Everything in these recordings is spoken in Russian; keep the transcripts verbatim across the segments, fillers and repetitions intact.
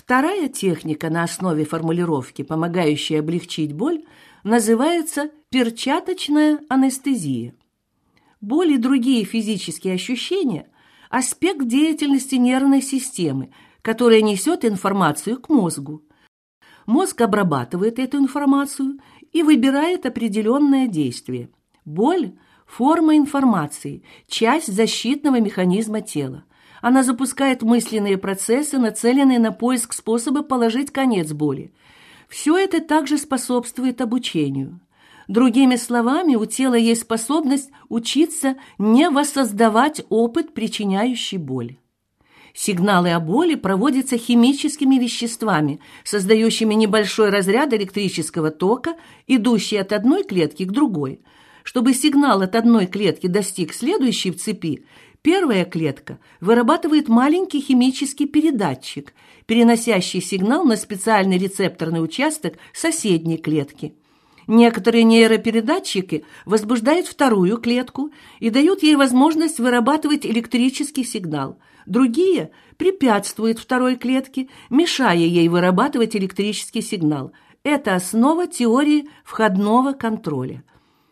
Вторая техника на основе формулировки, помогающая облегчить боль, называется перчаточная анестезия. Боль и другие физические ощущения – аспект деятельности нервной системы, которая несет информацию к мозгу. Мозг обрабатывает эту информацию и выбирает определенное действие. Боль – форма информации, часть защитного механизма тела. Она запускает мысленные процессы, нацеленные на поиск способа положить конец боли. Все это также способствует обучению. Другими словами, у тела есть способность учиться не воссоздавать опыт, причиняющий боль. Сигналы о боли проводятся химическими веществами, создающими небольшой разряд электрического тока, идущий от одной клетки к другой. Чтобы сигнал от одной клетки достиг следующей в цепи, первая клетка вырабатывает маленький химический передатчик, переносящий сигнал на специальный рецепторный участок соседней клетки. Некоторые нейропередатчики возбуждают вторую клетку и дают ей возможность вырабатывать электрический сигнал. Другие препятствуют второй клетке, мешая ей вырабатывать электрический сигнал. Это основа теории входного контроля.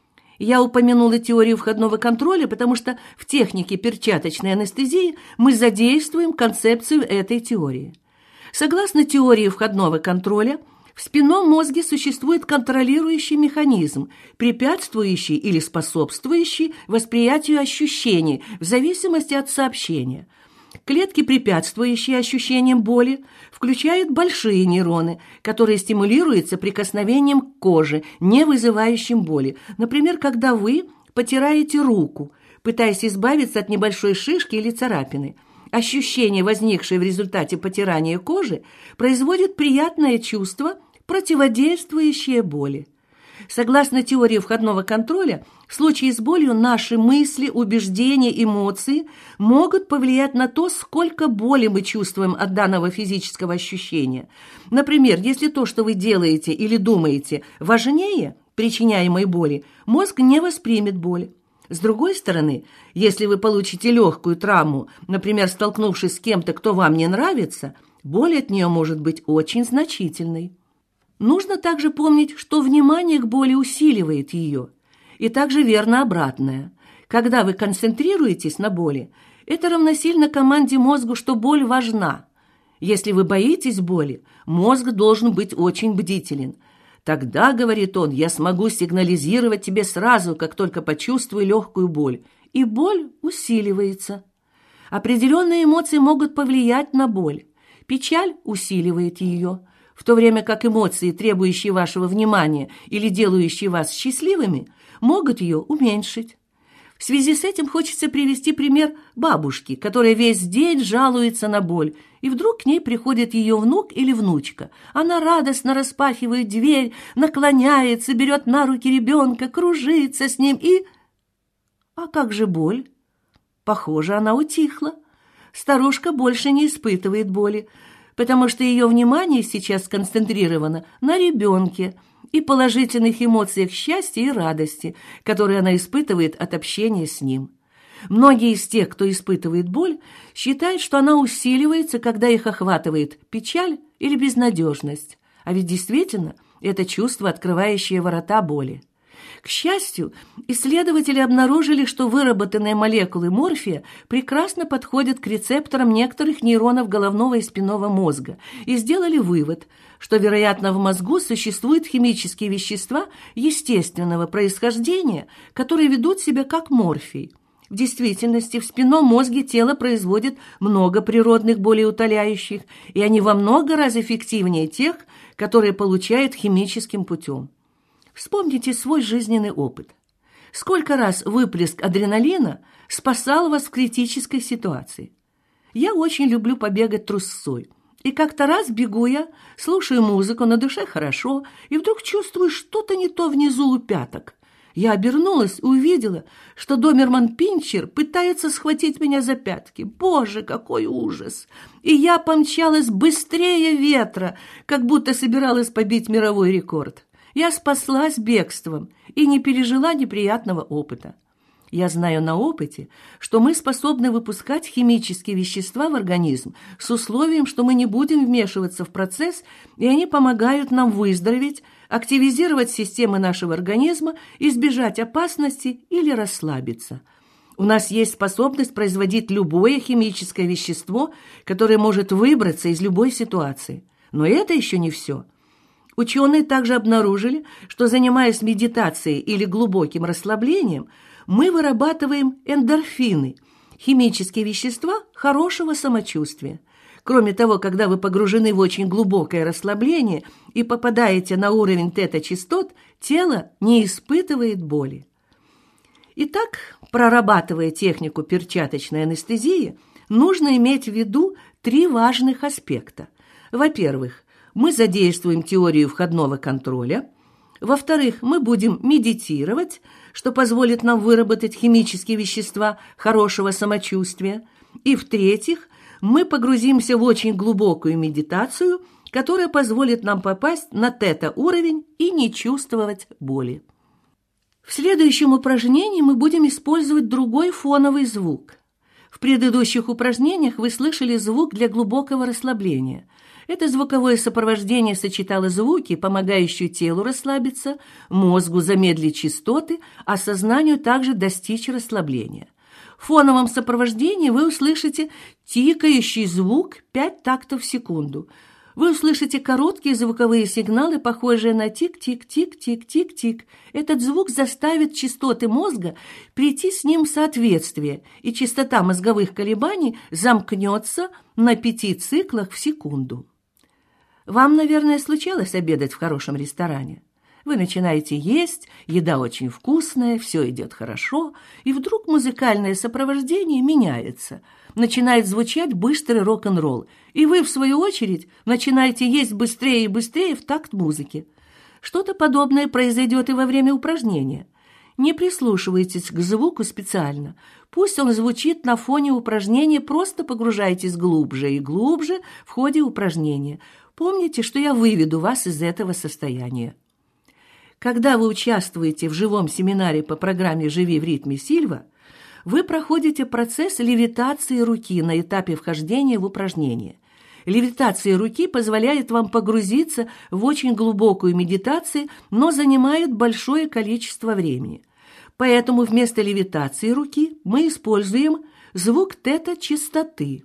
Я упомянула теорию входного контроля, потому что в технике перчаточной анестезии мы задействуем концепцию этой теории. Согласно теории входного контроля, в спинном мозге существует контролирующий механизм, препятствующий или способствующий восприятию ощущений в зависимости от сообщения. Клетки, препятствующие ощущениям боли, включают большие нейроны, которые стимулируются прикосновением к коже, не вызывающим боли. Например, когда вы потираете руку, пытаясь избавиться от небольшой шишки или царапины. Ощущение, возникшее в результате потирания кожи, производит приятное чувство, противодействующее боли. Согласно теории входного контроля, в случае с болью наши мысли, убеждения, эмоции могут повлиять на то, сколько боли мы чувствуем от данного физического ощущения. Например, если то, что вы делаете или думаете, важнее причиняемой боли, мозг не воспримет боль. С другой стороны, если вы получите легкую травму, например, столкнувшись с кем-то, кто вам не нравится, боль от нее может быть очень значительной. Нужно также помнить, что внимание к боли усиливает ее, и также верно обратное. Когда вы концентрируетесь на боли, это равносильно команде мозгу, что боль важна. Если вы боитесь боли, мозг должен быть очень бдителен. Тогда, говорит он, я смогу сигнализировать тебе сразу, как только почувствую легкую боль, и боль усиливается. Определенные эмоции могут повлиять на боль. Печаль усиливает ее, в то время как эмоции, требующие вашего внимания или делающие вас счастливыми, могут ее уменьшить. В связи с этим хочется привести пример бабушки, которая весь день жалуется на боль, и вдруг к ней приходит ее внук или внучка. Она радостно распахивает дверь, наклоняется, берет на руки ребенка, кружится с ним и... А как же боль? Похоже, она утихла. Старушка больше не испытывает боли, потому что ее внимание сейчас сконцентрировано на ребенке и положительных эмоциях счастья и радости, которые она испытывает от общения с ним. Многие из тех, кто испытывает боль, считают, что она усиливается, когда их охватывает печаль или безнадежность. А ведь действительно это чувство, открывающее ворота боли. К счастью, исследователи обнаружили, что выработанные молекулы морфия прекрасно подходят к рецепторам некоторых нейронов головного и спинного мозга и сделали вывод, что, вероятно, в мозгу существуют химические вещества естественного происхождения, которые ведут себя как морфий. В действительности в спинном мозге тело производит много природных болеутоляющих, и они во много раз эффективнее тех, которые получают химическим путем. Вспомните свой жизненный опыт. Сколько раз выплеск адреналина спасал вас в критической ситуации? Я очень люблю побегать трусцой. И как-то раз бегу я, слушаю музыку, на душе хорошо, и вдруг чувствую что-то не то внизу у пяток. Я обернулась и увидела, что доберман-пинчер пытается схватить меня за пятки. Боже, какой ужас! И я помчалась быстрее ветра, как будто собиралась побить мировой рекорд. Я спаслась бегством и не пережила неприятного опыта. Я знаю на опыте, что мы способны выпускать химические вещества в организм с условием, что мы не будем вмешиваться в процесс, и они помогают нам выздороветь, активизировать системы нашего организма, избежать опасности или расслабиться. У нас есть способность производить любое химическое вещество, которое может выбраться из любой ситуации. Но это еще не все. Ученые также обнаружили, что, занимаясь медитацией или глубоким расслаблением, мы вырабатываем эндорфины – химические вещества хорошего самочувствия. Кроме того, когда вы погружены в очень глубокое расслабление и попадаете на уровень тета-частот, тело не испытывает боли. Итак, прорабатывая технику перчаточной анестезии, нужно иметь в виду три важных аспекта. Во-первых, мы задействуем теорию входного контроля. Во-вторых, мы будем медитировать, что позволит нам выработать химические вещества хорошего самочувствия. И в-третьих, мы погрузимся в очень глубокую медитацию, которая позволит нам попасть на тета-уровень и не чувствовать боли. В следующем упражнении мы будем использовать другой фоновый звук. В предыдущих упражнениях вы слышали звук для глубокого расслабления. Это звуковое сопровождение сочетало звуки, помогающие телу расслабиться, мозгу замедлить частоты, а сознанию также достичь расслабления. В фоновом сопровождении вы услышите тикающий звук пять тактов в секунду. Вы услышите короткие звуковые сигналы, похожие на тик-тик-тик-тик-тик-тик. Этот звук заставит частоты мозга прийти с ним в соответствие, и частота мозговых колебаний замкнется на пяти циклах в секунду. Вам, наверное, случалось обедать в хорошем ресторане. Вы начинаете есть, еда очень вкусная, все идет хорошо, и вдруг музыкальное сопровождение меняется. Начинает звучать быстрый рок-н-ролл, и вы, в свою очередь, начинаете есть быстрее и быстрее в такт музыки. Что-то подобное произойдет и во время упражнения. Не прислушивайтесь к звуку специально. Пусть он звучит на фоне упражнения, просто погружайтесь глубже и глубже в ходе упражнения. Помните, что я выведу вас из этого состояния. Когда вы участвуете в живом семинаре по программе «Живи в ритме Сильва», вы проходите процесс левитации руки на этапе вхождения в упражнение. Левитация руки позволяет вам погрузиться в очень глубокую медитацию, но занимает большое количество времени. Поэтому вместо левитации руки мы используем звук тета-частоты.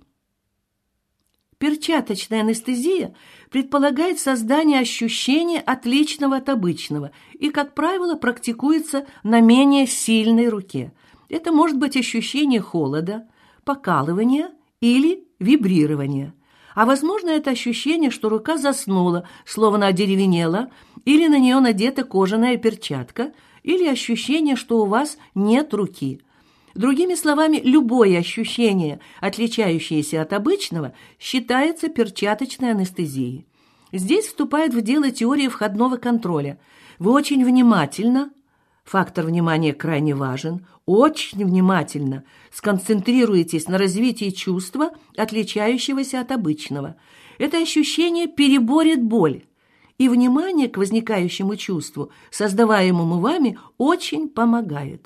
Перчаточная анестезия предполагает создание ощущения отличного от обычного и, как правило, практикуется на менее сильной руке. Это может быть ощущение холода, покалывания или вибрирования. А возможно, это ощущение, что рука заснула, словно одеревенела, или на нее надета кожаная перчатка, или ощущение, что у вас нет руки. Другими словами, любое ощущение, отличающееся от обычного, считается перчаточной анестезией. Здесь вступает в дело теория входного контроля. Вы очень внимательно, фактор внимания крайне важен, очень внимательно сконцентрируетесь на развитии чувства, отличающегося от обычного. Это ощущение переборет боль, и внимание к возникающему чувству, создаваемому вами, очень помогает.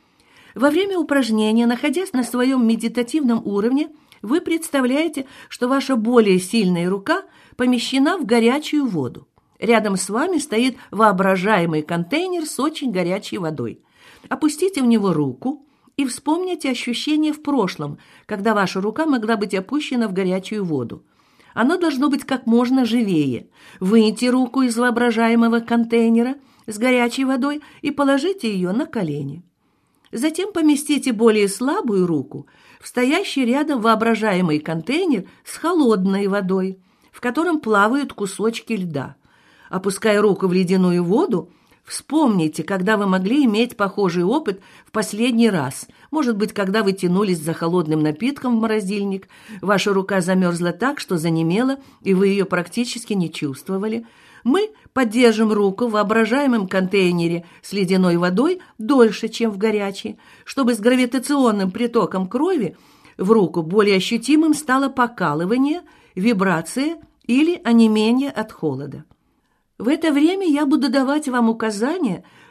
Во время упражнения, находясь на своем медитативном уровне, вы представляете, что ваша более сильная рука помещена в горячую воду. Рядом с вами стоит воображаемый контейнер с очень горячей водой. Опустите в него руку и вспомните ощущение в прошлом, когда ваша рука могла быть опущена в горячую воду. Оно должно быть как можно живее. Выньте руку из воображаемого контейнера с горячей водой и положите ее на колени. Затем поместите более слабую руку в стоящий рядом воображаемый контейнер с холодной водой, в котором плавают кусочки льда. Опуская руку в ледяную воду, вспомните, когда вы могли иметь похожий опыт в последний раз. Может быть, когда вы тянулись за холодным напитком в морозильник, ваша рука замерзла так, что занемела, и вы ее практически не чувствовали. Мы поддержим руку в воображаемом контейнере с ледяной водой дольше, чем в горячей, чтобы с гравитационным притоком крови в руку более ощутимым стало покалывание, вибрация или онемение от холода. В это время я буду давать вам указания,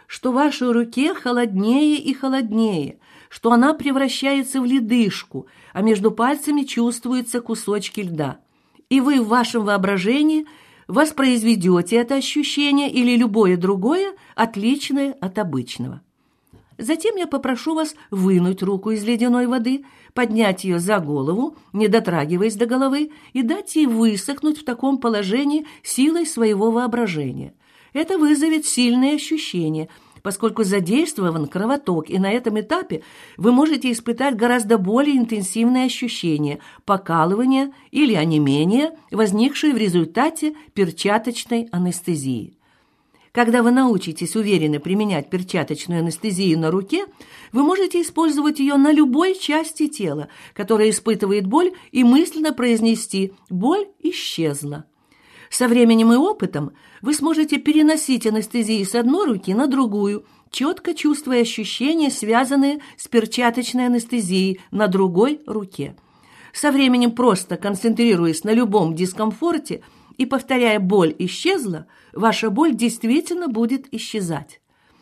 что вашей руке холоднее и холоднее, что она превращается в ледышку, а между пальцами чувствуются кусочки льда. И вы в вашем воображении воспроизведете это ощущение или любое другое, отличное от обычного. Затем я попрошу вас вынуть руку из ледяной воды, поднять ее за голову, не дотрагиваясь до головы, и дать ей высохнуть в таком положении силой своего воображения. Это вызовет сильные ощущения, поскольку задействован кровоток, и на этом этапе вы можете испытать гораздо более интенсивные ощущения покалывания или онемения, возникшие в результате перчаточной анестезии. Когда вы научитесь уверенно применять перчаточную анестезию на руке, вы можете использовать ее на любой части тела, которая испытывает боль, и мысленно произнести «боль исчезла». Со временем и опытом вы сможете переносить анестезию с одной руки на другую, четко чувствуя ощущения, связанные с перчаточной анестезией на другой руке. Со временем, просто концентрируясь на любом дискомфорте и повторяя «боль исчезла», ваша боль действительно будет исчезать.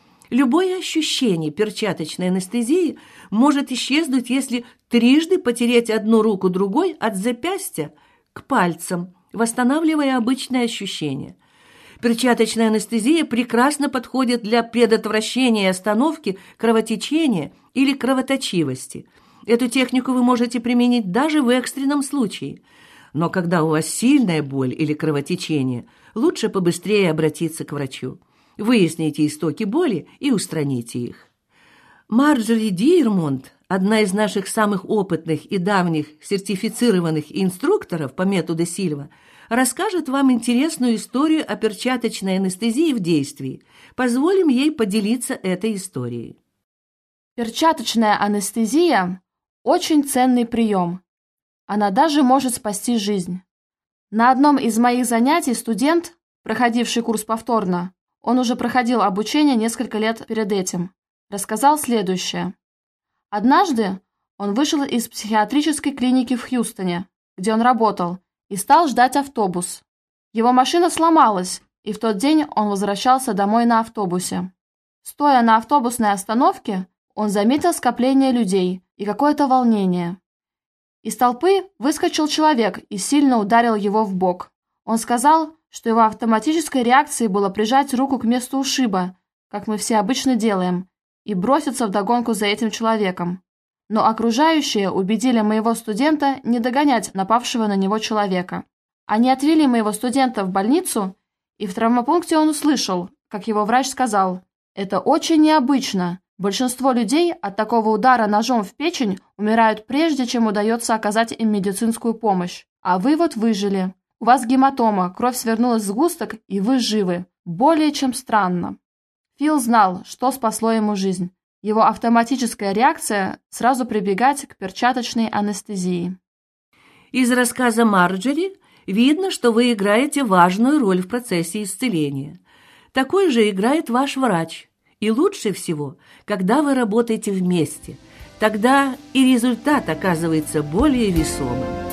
Любое ощущение перчаточной анестезии может исчезнуть, если трижды потереть одну руку другой от запястья к пальцам, восстанавливая обычное ощущение. Перчаточная анестезия прекрасно подходит для предотвращения и остановки кровотечения или кровоточивости. Эту технику вы можете применить даже в экстренном случае. Но когда у вас сильная боль или кровотечение, лучше побыстрее обратиться к врачу. Выясните истоки боли и устраните их. Марджори Диермонт, одна из наших самых опытных и давних сертифицированных инструкторов по методу Сильва, расскажет вам интересную историю о перчаточной анестезии в действии. Позволим ей поделиться этой историей. Перчаточная анестезия – очень ценный прием. Она даже может спасти жизнь. На одном из моих занятий студент, проходивший курс повторно, он уже проходил обучение несколько лет перед этим, рассказал следующее. Однажды он вышел из психиатрической клиники в Хьюстоне, где он работал, и стал ждать автобус. Его машина сломалась, и в тот день он возвращался домой на автобусе. Стоя на автобусной остановке, он заметил скопление людей и какое-то волнение. Из толпы выскочил человек и сильно ударил его в бок. Он сказал, что его автоматической реакцией было прижать руку к месту ушиба, как мы все обычно делаем, и броситься вдогонку за этим человеком. Но окружающие убедили моего студента не догонять напавшего на него человека. Они отвели моего студента в больницу, и в травмопункте он услышал, как его врач сказал: «Это очень необычно. Большинство людей от такого удара ножом в печень умирают прежде, чем удается оказать им медицинскую помощь. А вы вот выжили. У вас гематома, кровь свернулась в сгусток, и вы живы. Более чем странно». Фил знал, что спасло ему жизнь. Его автоматическая реакция – сразу прибегать к перчаточной анестезии. Из рассказа Марджори видно, что вы играете важную роль в процессе исцеления. Такой же играет ваш врач. И лучше всего, когда вы работаете вместе. Тогда и результат оказывается более весомым.